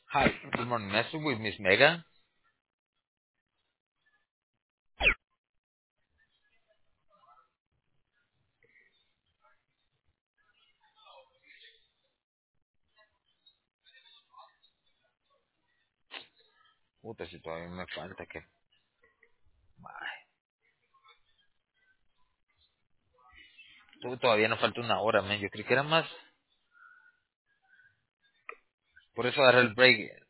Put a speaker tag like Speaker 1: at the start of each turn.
Speaker 1: Hi, good morning. May I speak with Miss Mega? Puta, si todavía me falta que... Todavía nos falta una hora, man. Yo creí que era más. Por eso agarré el break.